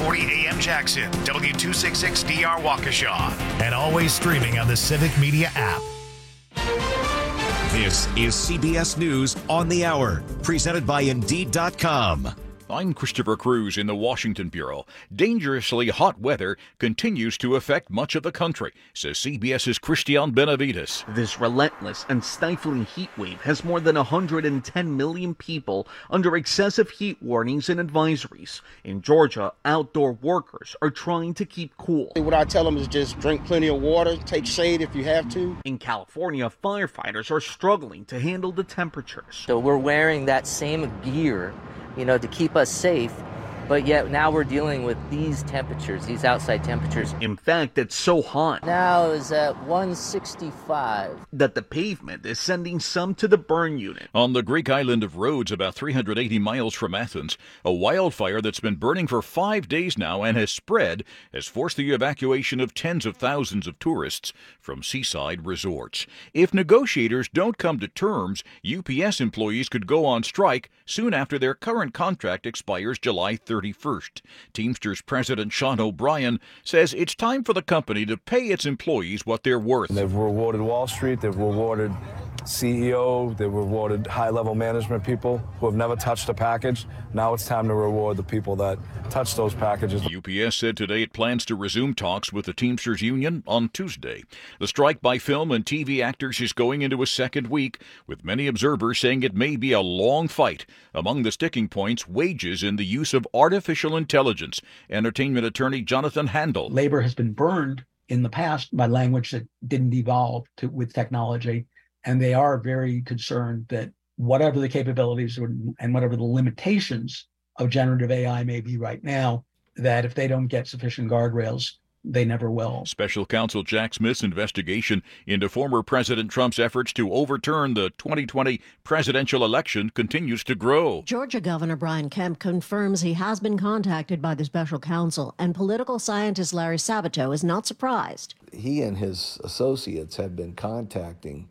640 AM Jackson, W266DR Waukesha, and always streaming on the Civic Media app. This is CBS News on the Hour, presented by Indeed.com. I'm Christopher Cruz in the Washington Bureau. Dangerously hot weather continues to affect much of the country, says CBS's Christian Benavides. This relentless and stifling heat wave has more than 110 million people under excessive heat warnings and advisories. In Georgia, outdoor workers are trying to keep cool. What I tell them is just drink plenty of water, take shade if you have to. In California, firefighters are struggling to handle the temperatures. So we're wearing that same gear, to keep us safe, but yet now we're dealing with these temperatures, these outside temperatures. In fact, it's so hot now is at 165 that the pavement is sending some to the burn unit. On the Greek island of Rhodes, about 380 miles from Athens, a wildfire that's been burning for 5 days now and has spread has forced the evacuation of tens of thousands of tourists from seaside resorts. If negotiators don't come to terms, UPS employees could go on strike soon after their current contract expires July 31st. Teamsters President Sean O'Brien says it's time for the company to pay its employees what they're worth. They've rewarded Wall Street, they've rewarded CEO, they've rewarded high-level management people who have never touched a package. Now it's time to reward the people that touch those packages. UPS said today it plans to resume talks with the Teamsters Union on Tuesday. The strike by film and TV actors is going into a second week, with many observers saying it may be a long fight. Among the sticking points, wages and the use of artificial intelligence. Entertainment attorney Jonathan Handel. Labor has been burned in the past by language that didn't evolve with technology, and they are very concerned that whatever the capabilities and whatever the limitations of generative AI may be right now, that if they don't get sufficient guardrails, they never will. Special counsel Jack Smith's investigation into former President Trump's efforts to overturn the 2020 presidential election continues to grow. Georgia Governor Brian Kemp confirms he has been contacted by the special counsel, and political scientist Larry Sabato is not surprised. He and his associates have been contacting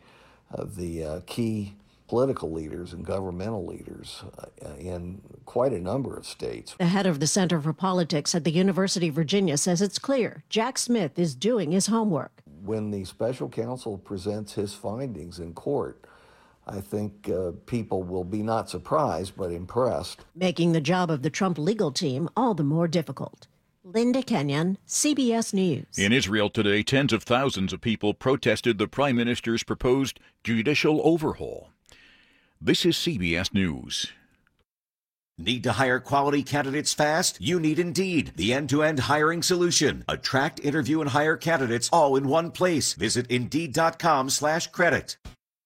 the key political leaders and governmental leaders in quite a number of states. The head of the Center for Politics at the University of Virginia says it's clear Jack Smith is doing his homework. When the special counsel presents his findings in court, I think people will be not surprised but impressed. Making the job of the Trump legal team all the more difficult. Linda Kenyon, CBS News. In Israel today, tens of thousands of people protested the prime minister's proposed judicial overhaul. This is CBS News. Need to hire quality candidates fast? You need Indeed, the end-to-end hiring solution. Attract, interview, and hire candidates all in one place. Visit Indeed.com/credit.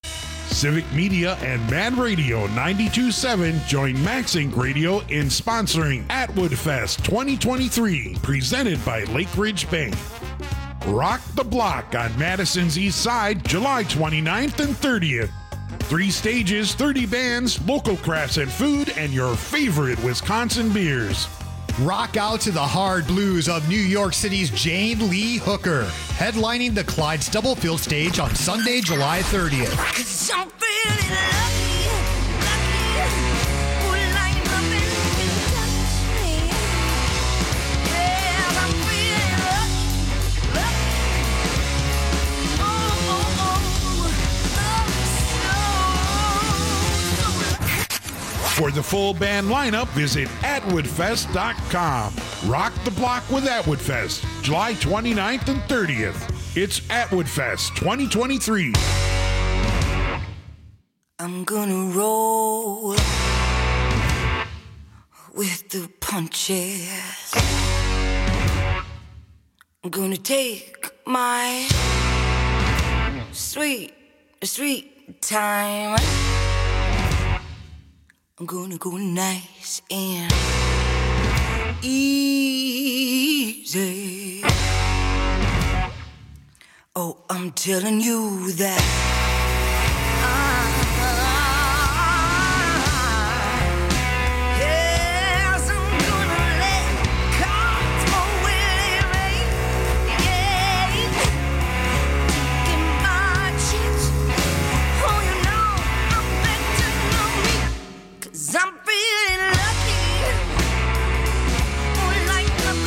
Civic Media and Man Radio 92.7 join Max Inc. Radio in sponsoring Atwood Fest 2023, presented by Lake Ridge Bank. Rock the Block on Madison's East Side, July 29th and 30th. 3 stages, 30 bands, local crafts and food, and your favorite Wisconsin beers. Rock out to the hard blues of New York City's Jane Lee Hooker, headlining the Clyde Stubblefield stage on Sunday, July 30th. For the full band lineup, visit atwoodfest.com. Rock the block with Atwood Fest, July 29th and 30th. It's Atwood Fest 2023. I'm gonna roll with the punches. I'm gonna take my sweet time. I'm gonna go nice and easy. Oh, I'm telling you that yes, I'm gonna let cards fall where they may. Yeah, taking my chips. Oh, you know I'm betting on me. 'Cause I'm feeling lucky, like nothing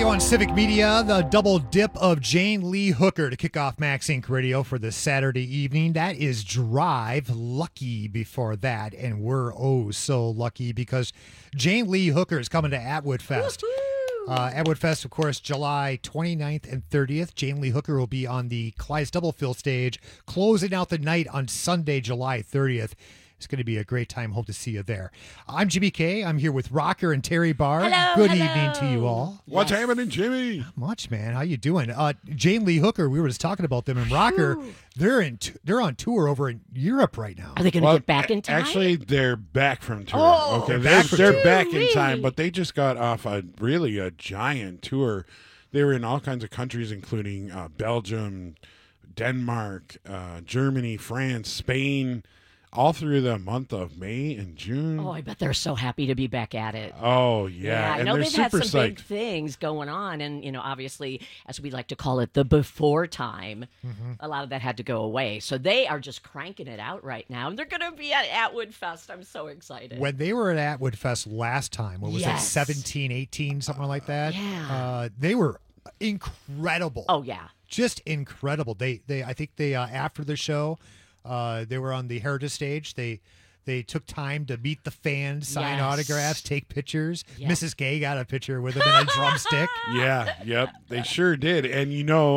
Radio on Civic Media, the double dip of Jane Lee Hooker to kick off Max Inc. Radio for this Saturday evening. That is Drive. Lucky before that, and we're oh so lucky because Jane Lee Hooker is coming to Atwood Fest. Atwood Fest, of course, July 29th and 30th. Jane Lee Hooker will be on the Clyde's Double Fill stage, closing out the night on Sunday, July 30th. It's going to be a great time. Hope to see you there. I'm Jimmy K. I'm here with Rocker and Terry Barr. Good evening to you all. What's happening, Jimmy? Not much, man. How you doing? Jane Lee Hooker, we were just talking about them, and Rocker, they're on tour over in Europe right now. Are they going to get back in time? Actually, they're back from tour. Oh, okay, they're back in time, but they just got off a giant tour. They were in all kinds of countries, including Belgium, Denmark, Germany, France, Spain, all through the month of May and June. Oh, I bet they're so happy to be back at it. Oh, yeah. I and know they're they've had some super big psyched. things going on, and, obviously, as we like to call it, the before time, a lot of that had to go away. So they are just cranking it out right now, and they're going to be at Atwood Fest. I'm so excited. When they were at Atwood Fest last time, what was it, 17, 18, something like that? Yeah. They were incredible. Oh, yeah. Just incredible. They I think they after the show, they were on the Heritage stage. They took time to meet the fans, sign autographs, take pictures. Yes. Mrs. Gay got a picture with them in a drumstick. Yeah, yep, they sure did. And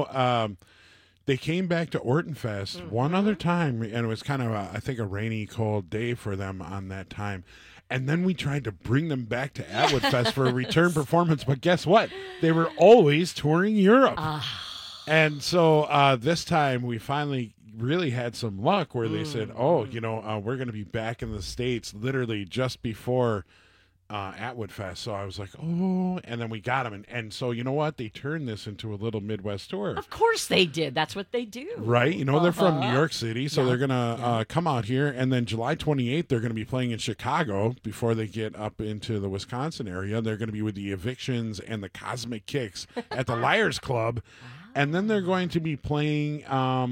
they came back to Orton Fest one other time, and it was kind of I think a rainy, cold day for them on that time. And then we tried to bring them back to Atwood Fest for a return performance, but guess what? They were always touring Europe. And so this time we finally really had some luck where they said, we're going to be back in the States literally just before Atwood Fest. So I was like, and then we got them. And so, you know what? They turned this into a little Midwest tour. Of course they did. That's what they do. Right. They're from New York City, so they're going to come out here. And then July 28th, they're going to be playing in Chicago before they get up into the Wisconsin area. They're going to be with the Evictions and the Cosmic Kicks at the Liars Club. And then they're going to be playing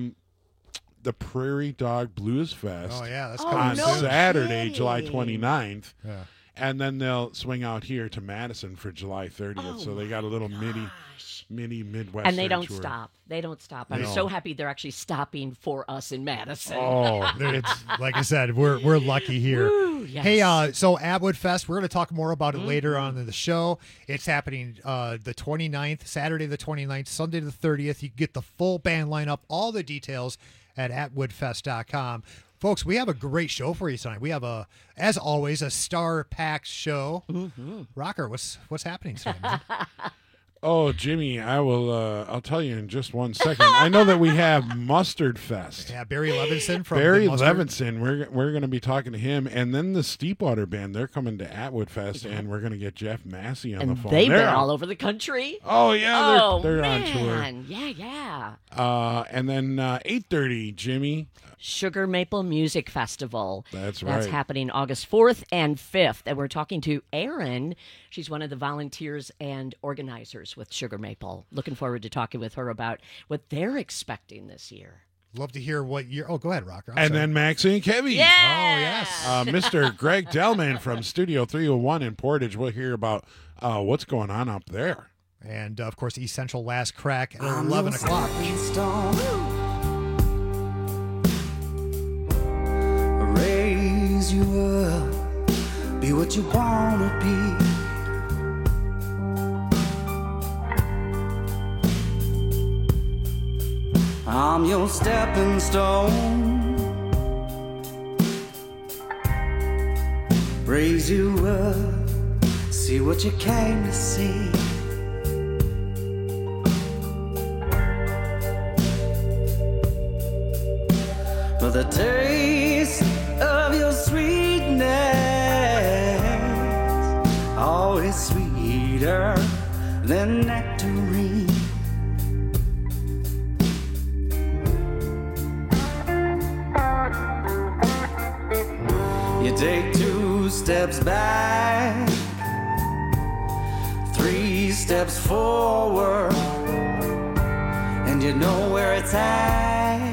the Prairie Dog Blues Fest that's on coming Saturday, July 29th. Yeah. And then they'll swing out here to Madison for July 30th. So they got a little mini Midwest And they don't tour. stop. They don't stop. I'm so happy they're actually stopping for us in Madison. It's like I said, we're lucky here. Woo, yes. Hey, so Atwood Fest, we're going to talk more about it later on in the show. It's happening the 29th, Saturday the 29th, Sunday the 30th. You can get the full band lineup, all the details at atwoodfest.com. Folks, we have a great show for you tonight. We have as always, a star-packed show. Rocker, what's happening tonight, man? Oh, Jimmy, I'll tell you in just 1 second. I know that we have Mustard Fest. Yeah, Barry Levinson from Barry the Mustard. Levinson. We're going to be talking to him, and then the Steepwater Band. They're coming to Atwood Fest, and we're going to get Jeff Massey on the phone. They've been all over the country. Oh yeah, they're man. on tour. Yeah. And then 8:30, Jimmy. Sugar Maple Music Festival. That's right. That's happening August 4th and 5th. And we're talking to Erin. She's one of the volunteers and organizers with Sugar Maple. Looking forward to talking with her about what they're expecting this year. Love to hear what year. Oh, go ahead, Rocker. And then Max and Kevy. Yeah. Oh, yes. Mr. Greg Delman from Studio 301 in Portage. We'll hear about what's going on up there. And, of course, Essential Last Crack at 11 o'clock. Raise you up, be what you wanna be. I'm your stepping stone. Raise you up, see what you came to see. For the taste of your sweetness, always sweeter than nectarine. You take 2 steps back, 3 steps forward, and you know where it's at.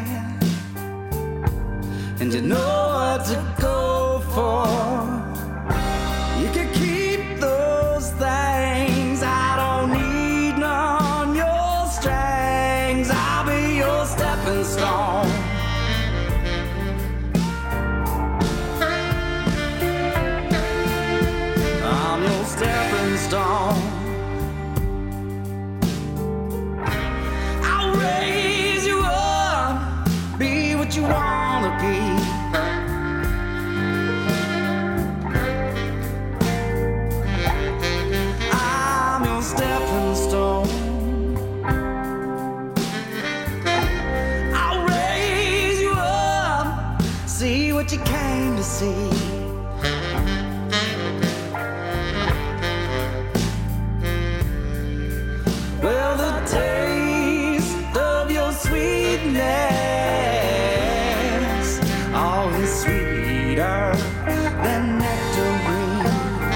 And you know what to go for. You can keep those things. I don't need what you wanna be. I'm your stepping stone. I'll raise you up, see what you came to see. Well, the taste of your sweetness, always sweeter than nectarine.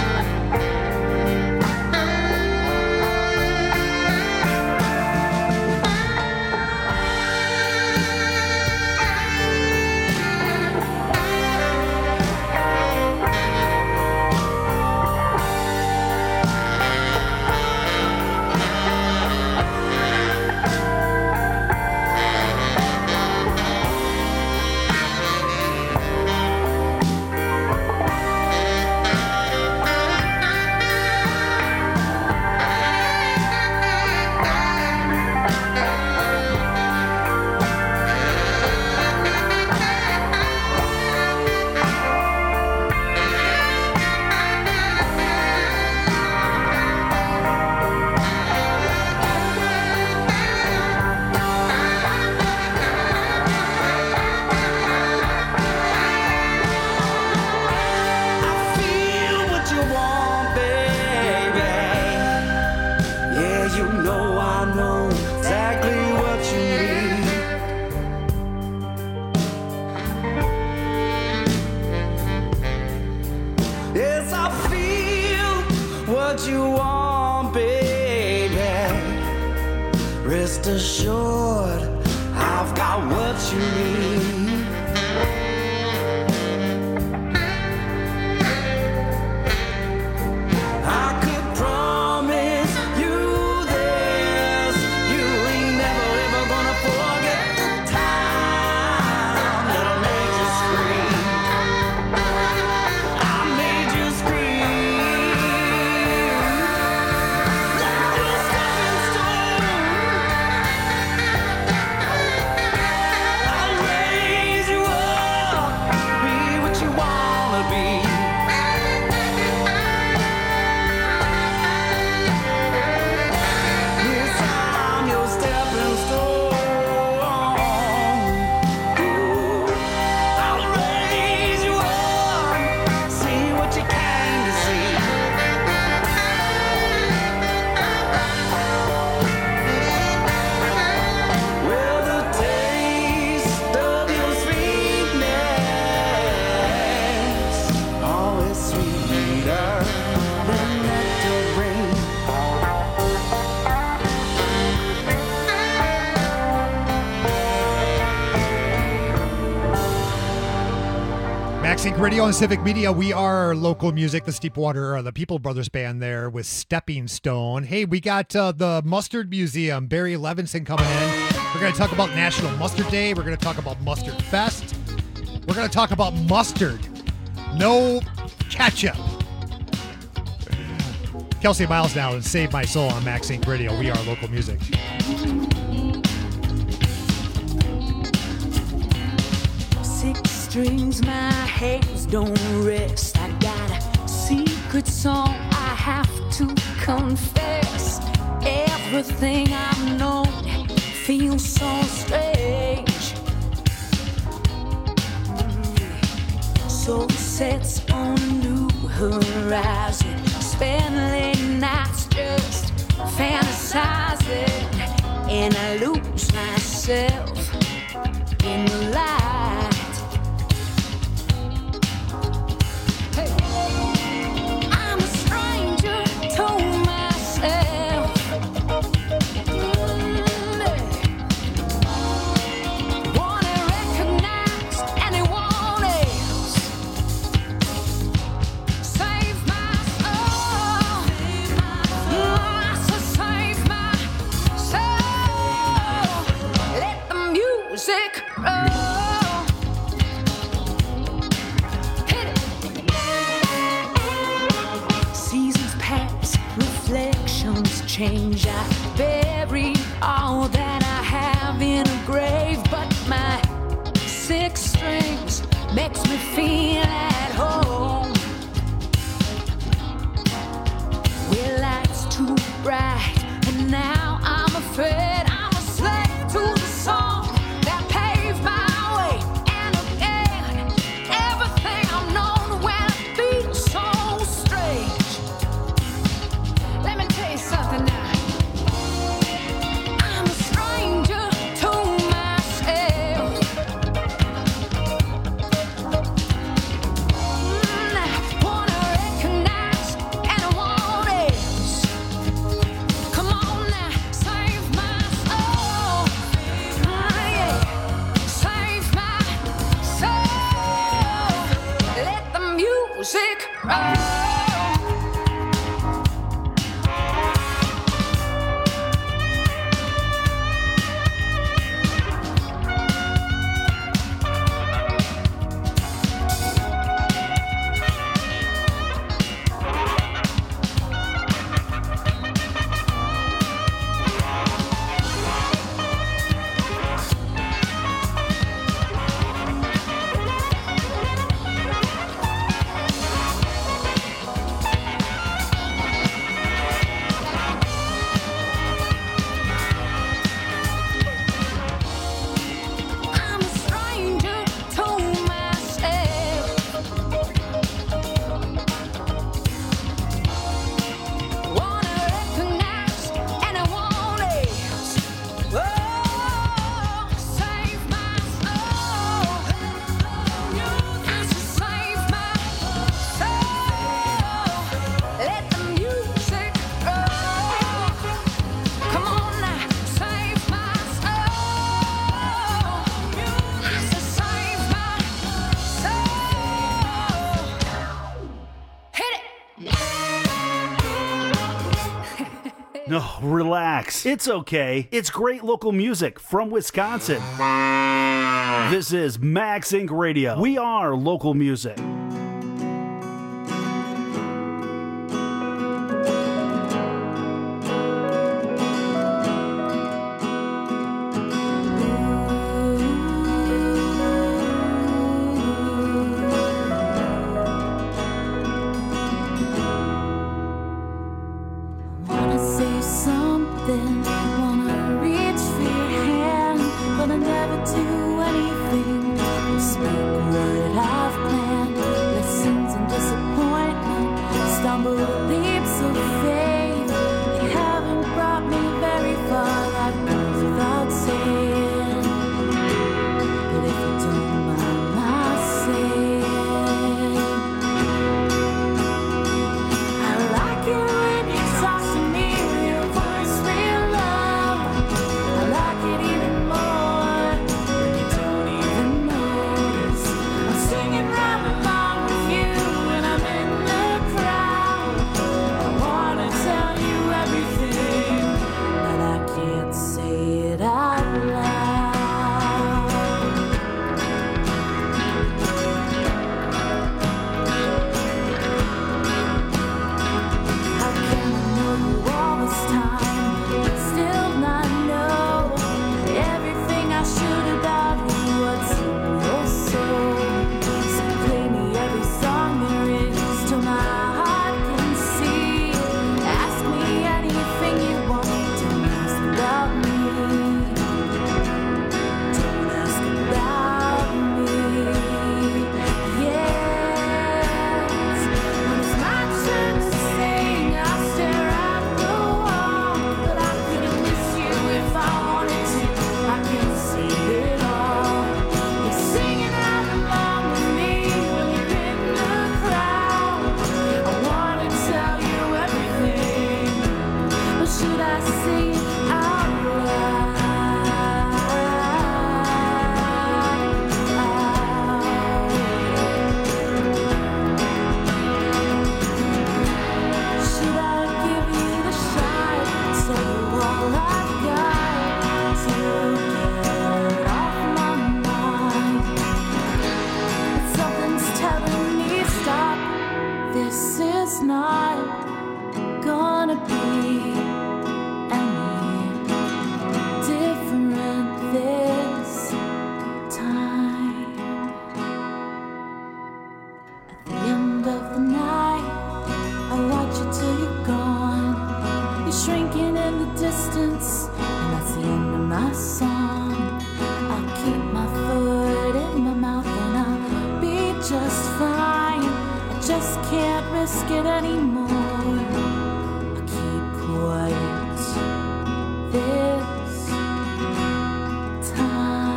Rest assured, I've got what you need. I could promise you this, you ain't never ever gonna forget the time that I made you scream. I made you scream. Like a stepping stone. I'll raise you up, be what you wanna be. Yes, I'm your stepping stone. Ooh, I'll raise you up, see what you came to see. Well, the taste of your sweetness, always sweeter than nectarine. Maxink Radio and Civic Media, we are local music, the Steepwater, the People Brothers Band there with Stepping Stone. Hey, we got the Mustard Museum, Barry Levinson coming in. We're going to talk about National Mustard Day. We're going to talk about Mustard Fest. We're going to talk about mustard. No ketchup. Kelsey Miles now and Save My Soul on Maxink Radio. We are local music. Six strings, my hands don't rest. I got a secret song I have to confess. Everything I've known feels so strange. Soul sets on a new horizon. Spend late nights just fantasizing, and I lose myself in the light. Hey. I'm a stranger to myself. Wanna recognize anyone else. Save my soul. I said save my soul. Let the music roll. Hit it. Seasons pass, reflections change. I bury all that I have in a grave, but my feel at home. Well, life's too bright, and now I'm afraid I'm a slave to the song that paved my way. And again, everything I've known when it feels so strange. Let me tell you something now. I'm a stranger to myself. I wanna recognize and I want else. Come on now, save my soul. Yeah. Save my soul. Let the music roll. I'm a stranger to myself. Wanna recognize and I want else. Oh, save my soul. I should save my soul. Let the music roll. Come on now, save my soul. I should save my soul. Hit it. No, relax. It's okay. It's great local music from Wisconsin. This is Max Inc. Radio. We are local music. Wanna say something, wanna reach for your hand, but I never do anything. Speak what I've planned. ask it anymore. I'll keep quiet this time.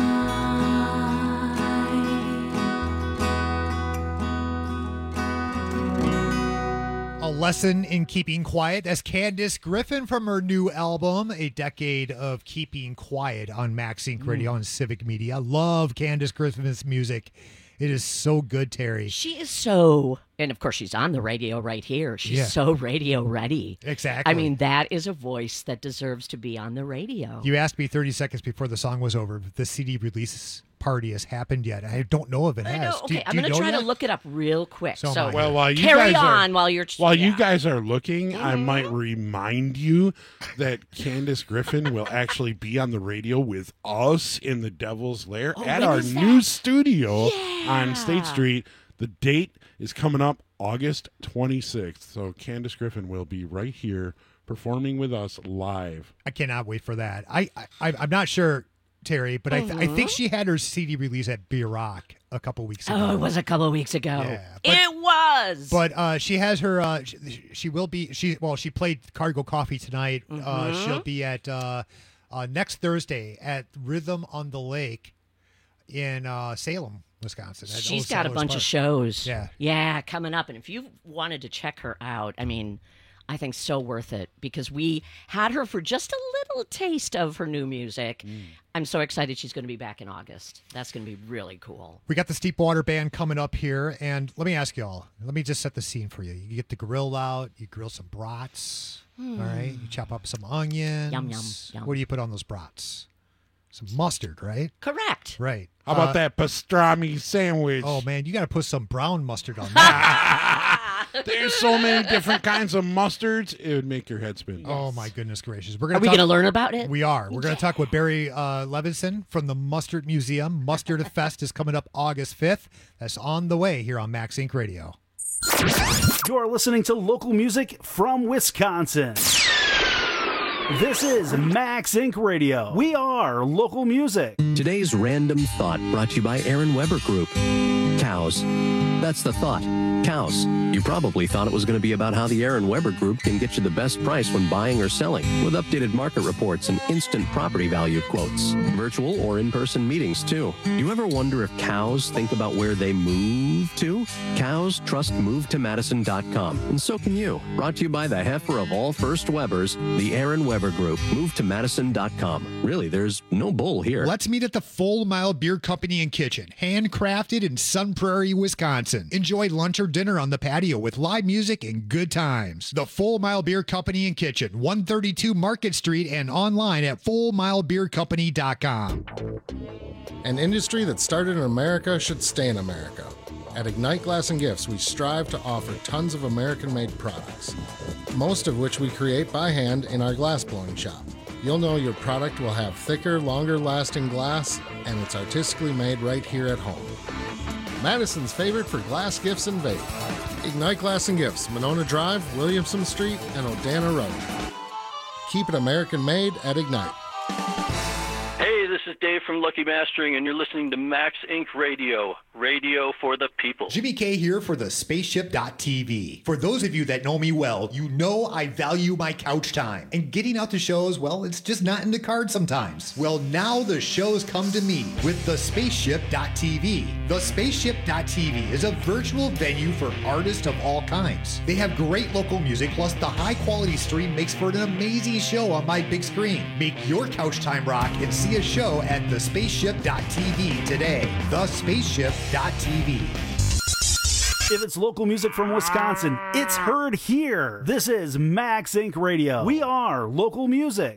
A lesson in keeping quiet. That's Candace Griffin from her new album, A Decade of Keeping Quiet, on Max Inc. Radio and Civic Media. Love Candace Griffin's music. It is so good, Terry. She is so, and of course she's on the radio right here. She's so radio ready. Exactly. I mean, that is a voice that deserves to be on the radio. You asked me 30 seconds before the song was over if the CD release party has happened yet. I don't know if it has. I know. Okay, I'm going to try to look it up real quick. So, well, while you carry guys on are, while you're... you guys are looking, I might remind you that Candace Griffin will actually be on the radio with us in the Devil's Lair at when our is new studio on State Street. The date is coming up August 26th. So Candace Griffin will be right here performing with us live. I cannot wait for that. I'm not sure, Terry, but I think she had her CD release at Beer Rock a couple weeks ago. Oh, it was a couple of weeks ago. Yeah, it was. But she has her. She will be. She played Cargo Coffee tonight. She'll be at next Thursday at Rhythm on the Lake in Salem, Wisconsin. She's got a bunch of shows. Yeah, coming up. And if you wanted to check her out, I mean, I think so worth it because we had her for just a little taste of her new music. I'm so excited she's going to be back in August. That's going to be really cool. We got the Steep Water Band coming up here, and let me ask y'all. Let me just set the scene for you. You get the grill out. You grill some brats. All right. You chop up some onions. Yum, yum, yum. What do you put on those brats? Some mustard, right? Correct. Right. How about that pastrami sandwich? Oh, man, you got to put some brown mustard on that. There's so many different kinds of mustards, it would make your head spin. Oh, my goodness gracious. Are we going to learn about it? We are. We're going to talk with Barry Levinson from the Mustard Museum. Mustard Fest is coming up August 5th. That's on the way here on Max Inc. Radio. You're listening to local music from Wisconsin. This is Max Inc. Radio. We are local music. Today's random thought brought to you by Aaron Weber Group. Cows. That's the thought. Cows. You probably thought it was going to be about how the Aaron Weber Group can get you the best price when buying or selling, with updated market reports and instant property value quotes. Virtual or in-person meetings, too. You ever wonder if cows think about where they move to? Cows trust MoveToMadison.com, and so can you. Brought to you by the heifer of all first Webers, the Aaron Weber Group. MoveToMadison.com. Really, there's no bull here. Let's meet at the Full Mile Beer Company and Kitchen, handcrafted in Sun Prairie, Wisconsin. Enjoy lunch or dinner on the patio with live music and good times. The Full Mile Beer Company and Kitchen, 132 Market Street, and online at fullmilebeercompany.com. An industry that started in America should stay in America. At Ignite Glass and Gifts, we strive to offer tons of American-made products, most of which we create by hand in our glass blowing shop. You'll know your product will have thicker, longer-lasting glass, and it's artistically made right here at home. Madison's favorite for glass gifts and vape. Ignite Glass and Gifts, Monona Drive, Williamson Street, and Odana Road. Keep it American-made at Ignite. Hey, this is Dave from Lucky Mastering, and you're listening to Max Inc. Radio, radio for the people. Jimmy K here for the Spaceship.tv. For those of you that know me well, you know I value my couch time. And getting out to shows, well, it's just not in the cards sometimes. Well, now the shows come to me with the Spaceship.tv. The Spaceship.tv is a virtual venue for artists of all kinds. They have great local music, plus the high-quality stream makes for an amazing show on my big screen. Make your couch time rock and see a show at thespaceship.tv today. Thespaceship.tv. If it's local music from Wisconsin, it's heard here. This is Max Inc. Radio. We are local music.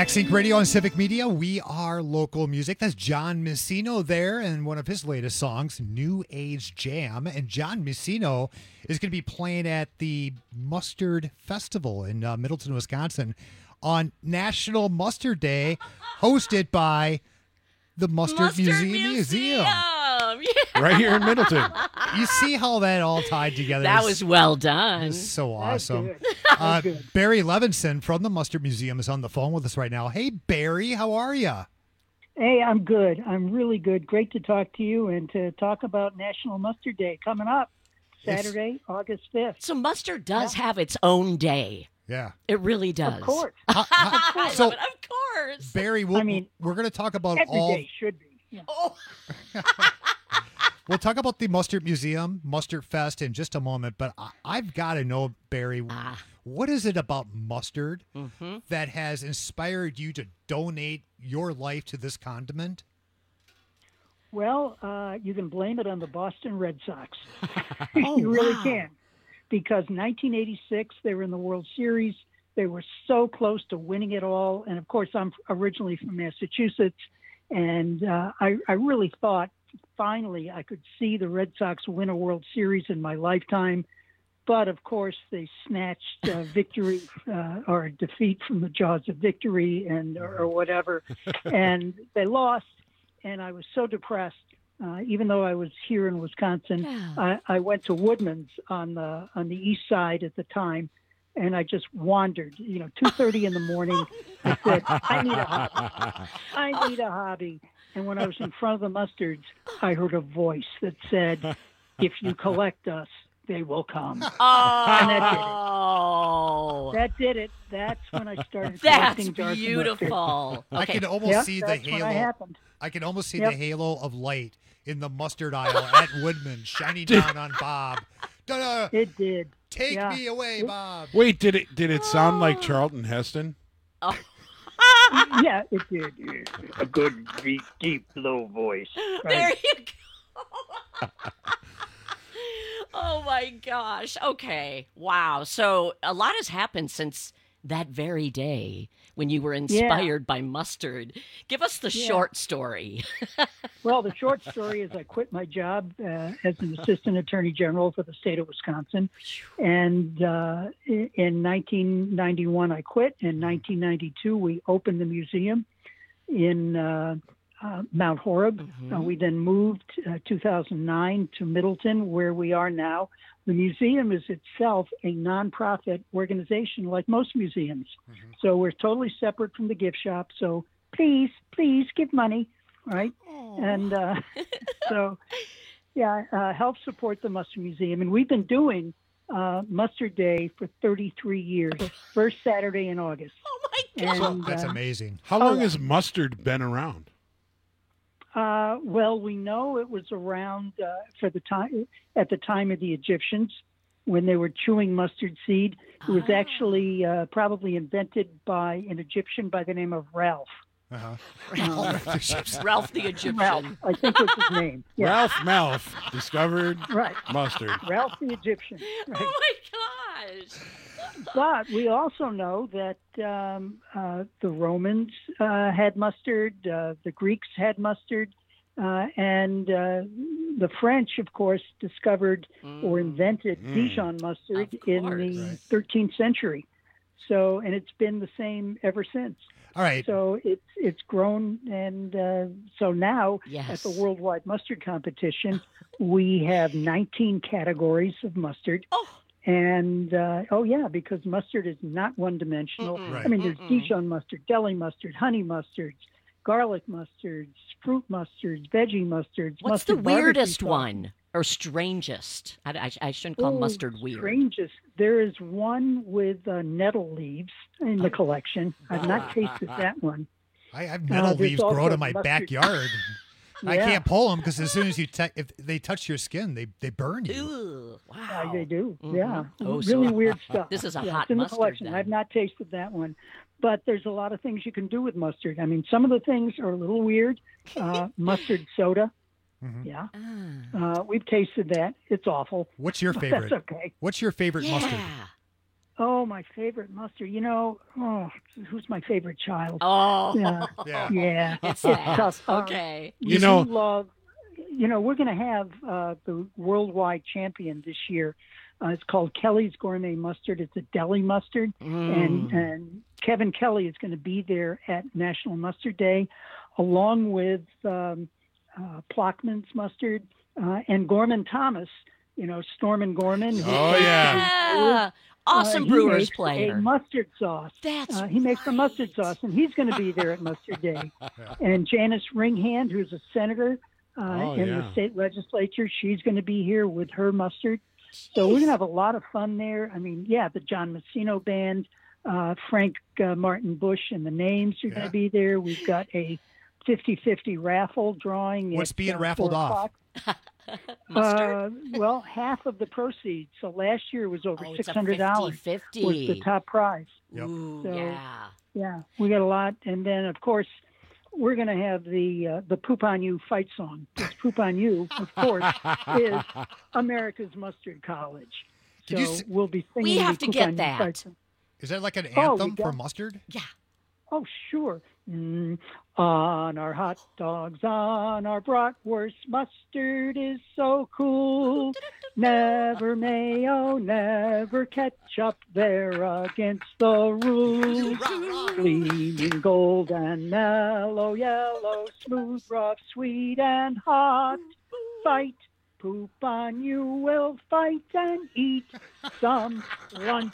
Max Inc. Radio and Civic Media. We are local music. That's John Messino there and one of his latest songs, New Age Jam. And John Messino is going to be playing at the Mustard Festival in Middleton, Wisconsin on National Mustard Day, hosted by the Mustard Museum. Yeah. Right here in Middleton. You see how that all tied together? That was well done. It's so awesome. good. That's good. Barry Levinson from the Mustard Museum is on the phone with us right now. Hey, Barry, how are you? Hey, I'm good. I'm really good. Great to talk to you and to talk about National Mustard Day coming up Saturday, August 5th. So mustard does have its own day. Yeah. It really does. Of course. I So- love it. Of course. Barry, we're going to talk about Every all. day should be. Yeah. Oh. We'll talk about the Mustard Museum, Mustard Fest in just a moment, but I've got to know, Barry, what is it about mustard that has inspired you to donate your life to this condiment? Well, you can blame it on the Boston Red Sox. You really can. Because 1986, they were in the World Series. They were so close to winning it all. And, of course, I'm originally from Massachusetts. And I really thought finally I could see the Red Sox win a World Series in my lifetime. But, of course, they snatched victory or defeat from the jaws of victory or whatever. And they lost. And I was so depressed. Even though I was here in Wisconsin, I went to Woodman's on the east side at the time. And I just wandered, 2:30 in the morning. I said, I need a hobby. I need a hobby. And when I was in front of the mustards, I heard a voice that said, if you collect us, they will come. Oh. And that did it. That's when I started collecting jars of beautiful. mustard. I can almost see the that's when it halo. happened. I can almost see Yep. the halo of light in the mustard aisle at Woodman shining down on Bob. Da-da. It did. Take me away, Bob. Wait, did it sound like Charlton Heston? Oh. Yeah, it did. A good, deep, low voice. There you go. Oh my gosh. Okay. Wow. So a lot has happened since that very day when you were inspired by mustard. Give us the short story. Well, the short story is I quit my job as an assistant attorney general for the state of Wisconsin. And in 1991, I quit. In 1992, we opened the museum in Mount Horeb. We then moved 2009 to Middleton, where we are now. The museum is itself a nonprofit organization like most museums. So we're totally separate from the gift shop. So please give money, right? And help support the Mustard Museum. And we've been doing Mustard Day for 33 years, first Saturday in August. Oh, my God. And, That's amazing. How long has mustard been around? Well, we know it was around at the time of the Egyptians when they were chewing mustard seed. It was actually probably invented by an Egyptian by the name of Ralph. Ralph the Egyptian. Ralph, I think was his name. Yeah. Ralph Malph discovered mustard. Ralph the Egyptian. Right. Oh my gosh. But we also know that the Romans had mustard, the Greeks had mustard, and the French, of course, discovered or invented Dijon mustard in the 13th century. So, and it's been the same ever since. All right. So it's grown, and so now at the Yes. Worldwide Mustard Competition, we have 19 categories of mustard. And, because mustard is not one-dimensional. I mean, there's Dijon mustard, deli mustard, honey mustards, garlic mustards, fruit mustards, veggie mustards. What's the mustard barbecue weirdest sauce. one or strangest? I shouldn't call mustard weird. Strangest. There is one with nettle leaves in the collection. I've not tasted that one. I have nettle there's leaves also growing in my mustard. backyard. I Yeah. can't pull them because as soon as if they touch your skin, they burn you. Ooh, wow. Yeah, they do. Yeah. Oh, so really weird stuff. This is a Yeah, hot it's in the mustard, collection. then. I've not tasted that one. But there's a lot of things you can do with mustard. I mean, some of the things are a little weird. Mustard soda. Yeah. We've tasted that. It's awful. What's your But favorite? That's okay. What's your favorite mustard? Oh, my favorite mustard. You know, who's my favorite child? Oh, yeah. It's that. tough. Okay. We do love. You know, we're going to have the worldwide champion this year. It's called Kelly's Gourmet Mustard. It's a deli mustard, and Kevin Kelly is going to be there at National Mustard Day, along with Plockman's Mustard and Gorman Thomas. You know, Stormin Gorman. Awesome Brewers player. A mustard sauce. He makes a mustard sauce, and he's going to be there at Mustard Day. And Janice Ringhand, who's a senator in the state legislature, she's going to be here with her mustard. So we're going to have a lot of fun there. I mean, the John Messino Band, Frank Martin Bush and the Names are going to be there. We've got a 50-50 raffle drawing. What's being raffled off? Well, half of the proceeds. So last year was over $600 was the top prize. Yep. Ooh, so, yeah, we got a lot. And then, of course, we're going to have the Poop on You fight song. Because Poop on You, of course, is America's Mustard College. So we'll be singing. We have to Poop get on You that. fight song. Is that like an anthem for mustard? Yeah. Oh, sure. On our hot dogs, on our bratwurst, mustard is so cool. Never mayo, never ketchup, they're against the rules. Gleaming gold and mellow yellow, smooth, rough, sweet, and hot. Fight, poop on you, will fight and eat some lunch.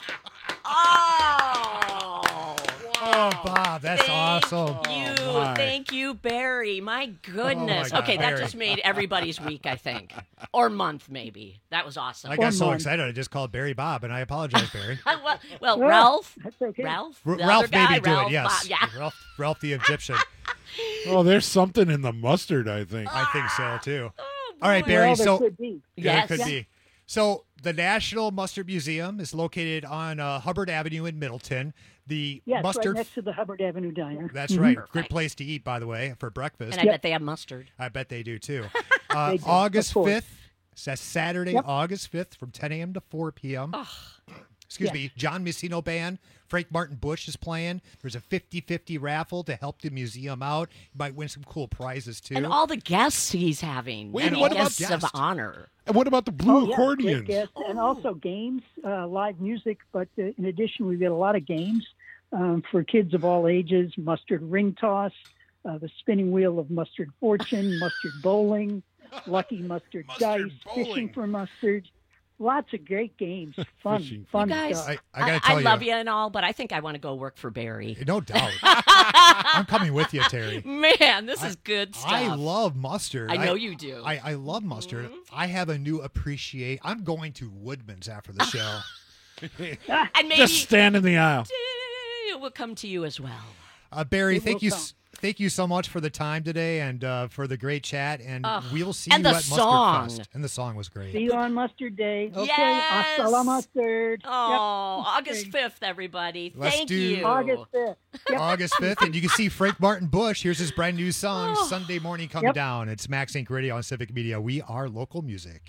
Oh, Bob, that's awesome. Thank you, Barry. My goodness. God, okay, Barry. that just made everybody's week, I think. Or month, maybe. That was awesome. I got so excited I just called Barry Bob, and I apologize, Barry. well, Ralph. That's okay. Ralph? The Ralph other guy, maybe do Ralph, it, yes. Bob, yeah. Ralph the Egyptian. Oh, there's something in the mustard, I think. I think so, too. All right, Barry. Well, there so could be. Yeah, there could be. So the National Mustard Museum is located on Hubbard Avenue in Middleton. The Yes, mustard. right next to the Hubbard Avenue Diner. That's right. Great place to eat, by the way, for breakfast. And I bet they have mustard. I bet they do, too. They do, August of course. 5th. That's Saturday, August 5th from 10 a.m. to 4 p.m. Excuse me. John Messino Band. Frank Martin Bush is playing. There's a 50-50 raffle to help the museum out. You might win some cool prizes, too. And all the guests he's having. Wait, and what about guests of honor? And what about the blue great accordions? guests. And also games, live music. But in addition, we've got a lot of games for kids of all ages. Mustard ring toss, the spinning wheel of mustard fortune, mustard bowling, lucky mustard dice, fishing for mustard. Lots of great games. Fun You guys, stuff. I gotta tell I you. love you and all, but I think I want to go work for Barry. No doubt. I'm coming with you, Terry. Man, this is good stuff. I love mustard. I know you do. I love mustard. I have a new appreciate. I'm going to Woodman's after the show. And maybe Just stand in the aisle. it will come to you as well. Barry, It thank will you. come. Thank you so much for the time today and for the great chat. And we'll see and you the at song. Mustard Fest. And the song was great. See you on Mustard Day. Okay. Yes. Hasta la mustard. Oh, Yep. August 5th, everybody. Let's Thank do- you. August 5th. Yep. August 5th, and you can see Frank Martin Bush. Here's his brand new song, Sunday Morning Coming Yep. Down. It's Max Inc. Radio on Civic Media. We are local music.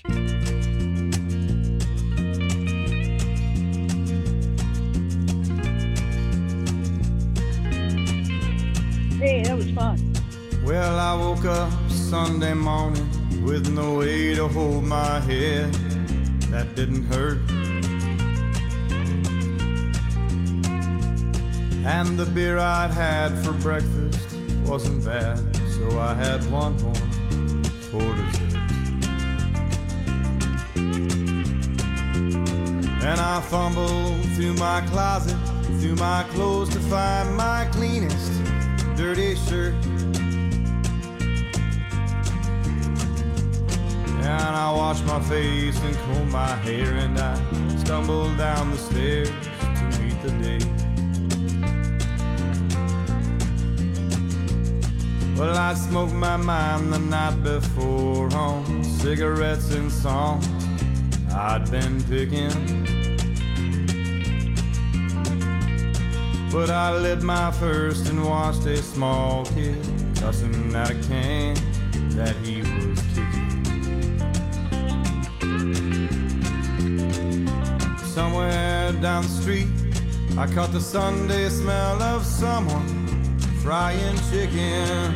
Hey, that was fun. Well, I woke up Sunday morning with no way to hold my head. That didn't hurt. And the beer I'd had for breakfast wasn't bad, so I had one more for dessert. And I fumbled through my closet, through my clothes to find my cleanest dirty shirt. And I washed my face and combed my hair, and I stumbled down the stairs to meet the day. Well, I smoked my mind the night before on cigarettes and songs I'd been picking. But I lit my first and watched a small kid cussing at a can that he was kicking. Somewhere somewhere down the street, I caught the Sunday smell of someone frying chicken.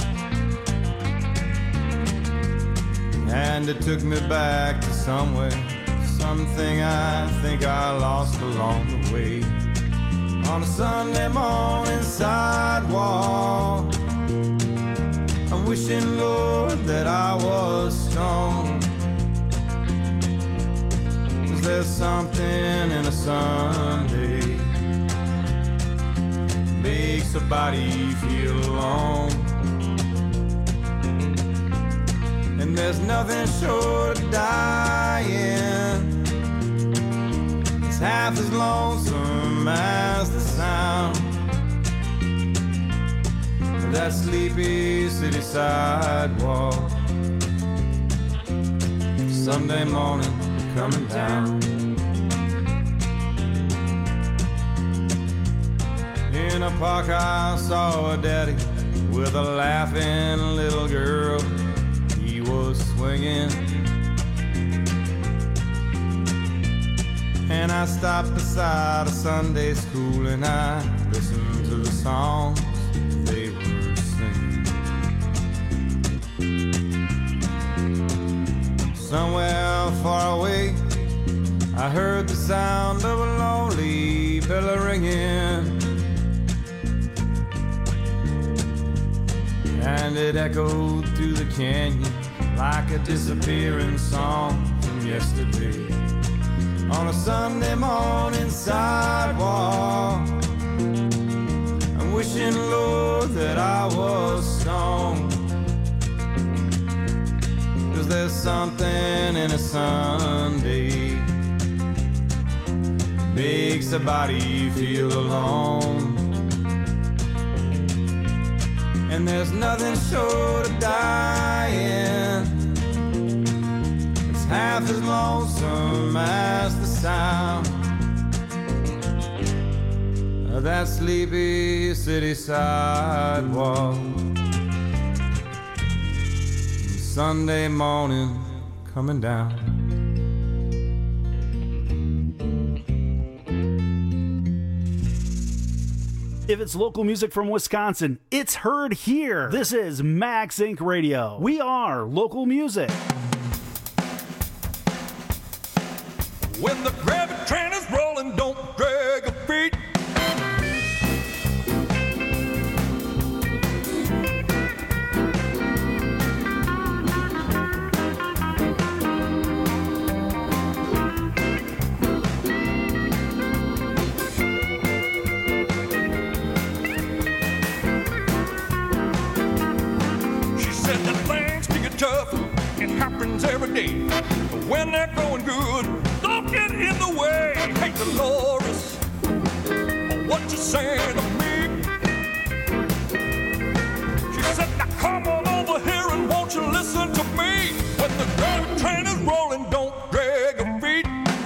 And it took me back to somewhere, something I think I lost along the way. On a Sunday morning sidewalk, I'm wishing, Lord, that I was strong. 'Cause there's something in a Sunday makes a body feel alone. And there's nothing short of dying. It's half as lonesome as the sound of that sleepy city sidewalk. Sunday morning coming down. In a park I saw a daddy with a laughing little girl. He was swinging, and I stopped beside a Sunday school and I listened to the songs they were singing. Somewhere far away I heard the sound of a lonely bell ringing, and it echoed through the canyon like a disappearing song from yesterday. On a Sunday morning sidewalk, I'm wishing, Lord, that I was strong. 'Cause there's something in a Sunday makes a body feel alone. And there's nothing short of dying. It's half as lonesome as the sound of that sleepy city sidewalk. Sunday morning coming down. If it's local music from Wisconsin, it's heard here. This is Max Inc. Radio. We are local music. When the gravity train is rolling, don't drag your feet. Tough, it happens every day. But when they're going good, don't get in the way. Hey, Dolores, what you saying to me? She said, now come on over here and won't you listen to me? When the gravity train is rolling, don't drag your feet.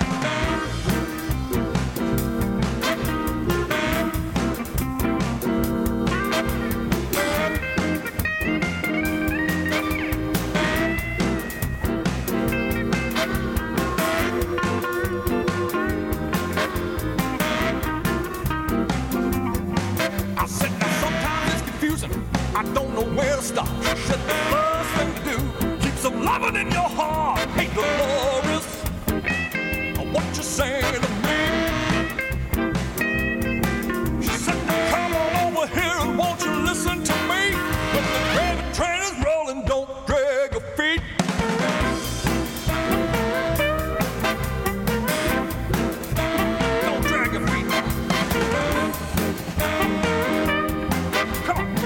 I don't know where to stop. She said the first thing to do, keep some loving in your heart. Hey, Dolores, what you saying to me? She said, now come on over here and won't you listen to me? When the gravity train is rolling, don't drag your feet. Don't drag your feet. Come on.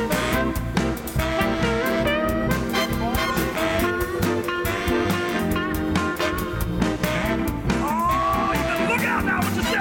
Look out now, what you say?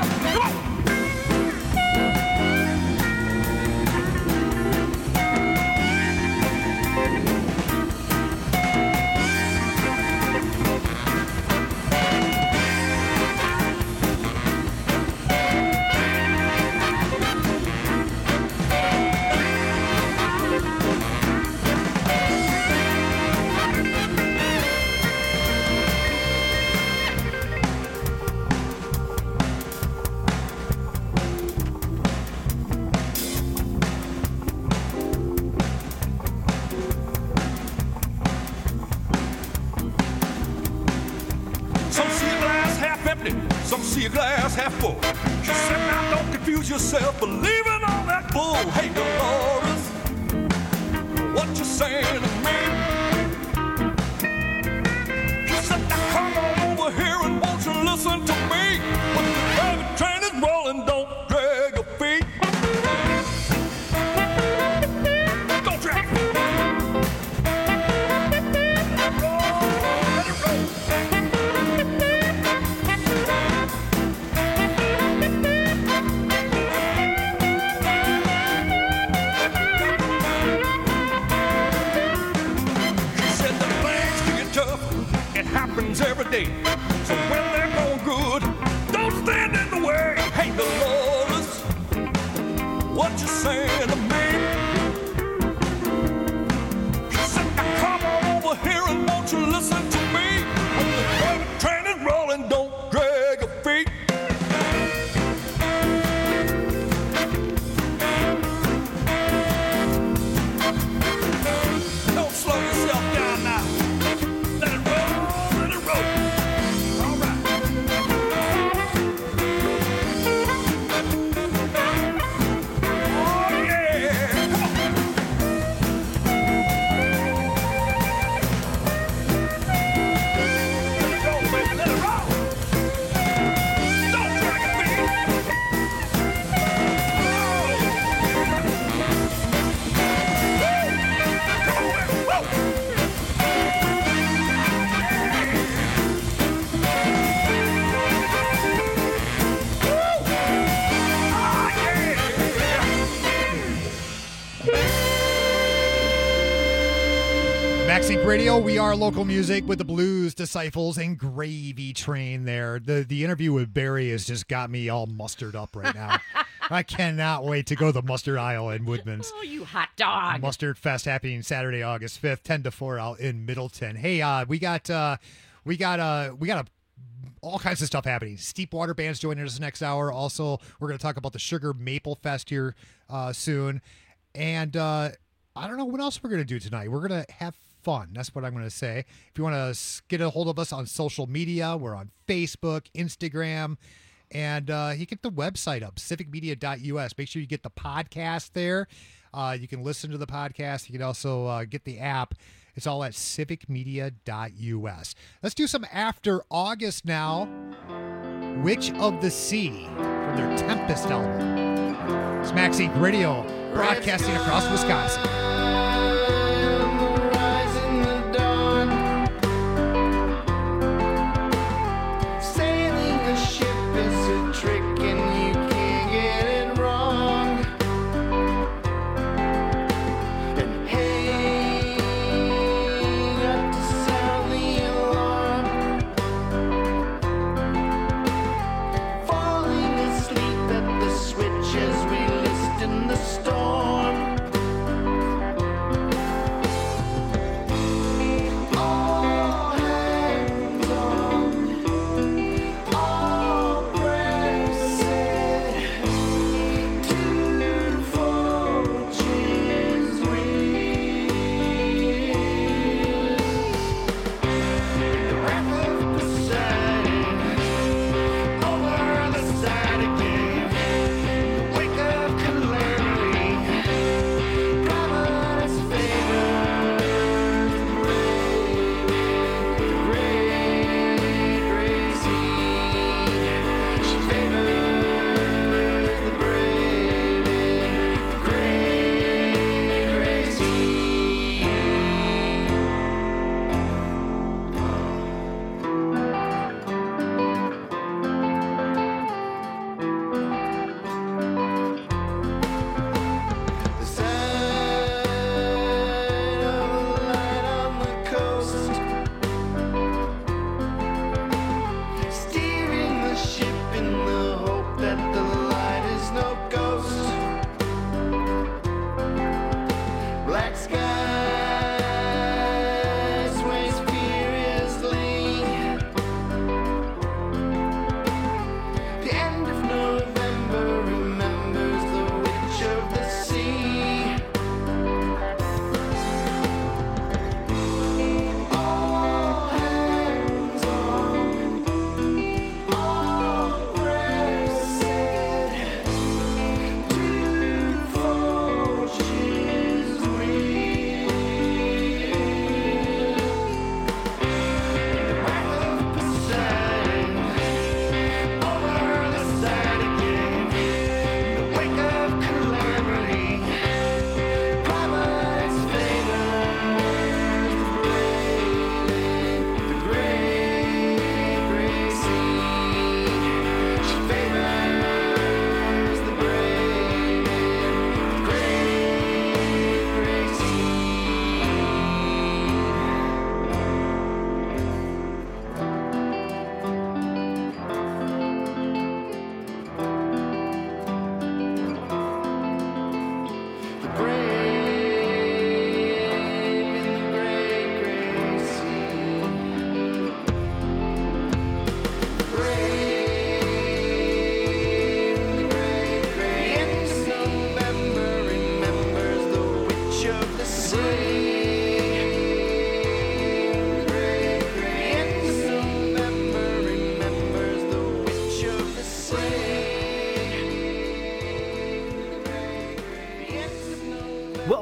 empty, some see a glass half full. She said, now don't confuse yourself, believing all that bull. Hey, Dolores, what you saying to me? She said, now come on over here and won't you listen to me? When the private train is rolling, don't drag your feet. Don't drag your feet. Happens every day. So when they're going good, don't stand in the way. Hey, Dolores, what you saying to me? She said, now come on over here and won't you listen to me? When the private train is rolling, don't drag your feet. Don't slow yourself down now. Let it roll. MaxInc Radio, we are local music with the Blues Disciples and Gravy Train there. The interview with Barry has just got me all mustered up right now. I cannot wait to go to the mustard aisle in Woodman's. Oh, you hot dog. Mustard Fest happening Saturday, August 5th, 10 to 4 out in Middleton. Hey, we got all kinds of stuff happening. Steep Water Band's joining us next hour. Also, we're going to talk about the Sugar Maple Fest here soon. And I don't know what else we're going to do tonight. We're going to have fun. That's what I'm going to say. If you want to get a hold of us on social media, we're on Facebook, Instagram, and you get the website up, civicmedia.us. Make sure you get the podcast there. You can listen to the podcast. You can also get the app. It's all at civicmedia.us. Let's do some After August now. Witch of the Sea from their Tempest album. It's MaxInc Radio, broadcasting across Wisconsin. Switches we list in the storm.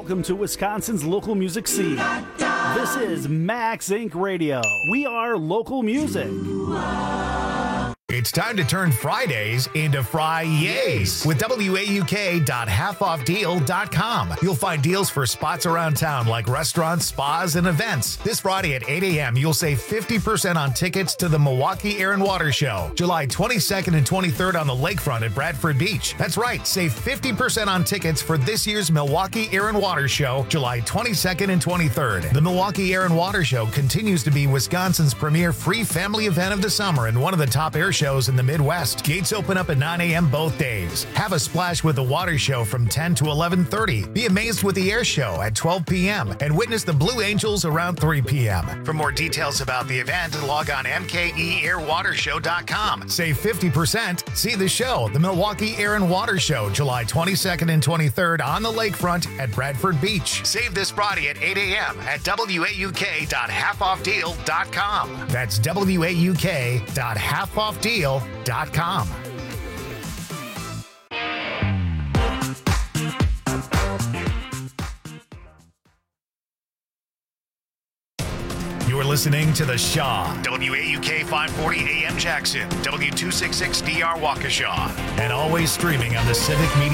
Welcome to Wisconsin's local music scene. This is Max Inc. Radio. We are local music. It's time to turn Fridays into Fri-yays with WAUK.halfoffdeal.com. You'll find deals for spots around town like restaurants, spas, and events. This Friday at 8 a.m., you'll save 50% on tickets to the Milwaukee Air and Water Show, July 22nd and 23rd on the lakefront at Bradford Beach. That's right, save 50% on tickets for this year's Milwaukee Air and Water Show, July 22nd and 23rd. The Milwaukee Air and Water Show continues to be Wisconsin's premier free family event of the summer and one of the top air shows in the Midwest. Gates open up at 9 a.m. both days. Have a splash with the water show from 10 to 11:30. Be amazed with the air show at 12 p.m. and witness the Blue Angels around 3 p.m. For more details about the event, log on mkeairwatershow.com. Save 50%. See the show, the Milwaukee Air and Water Show, July 22nd and 23rd on the lakefront at Bradford Beach. Save this Friday at 8 a.m. at WAUK.halfoffdeal.com. That's WAUK.halfoffdeal.com. You're listening to The Shaw, WAUK 540 AM Jackson, W266DR Waukesha, and always streaming on the Civic Media.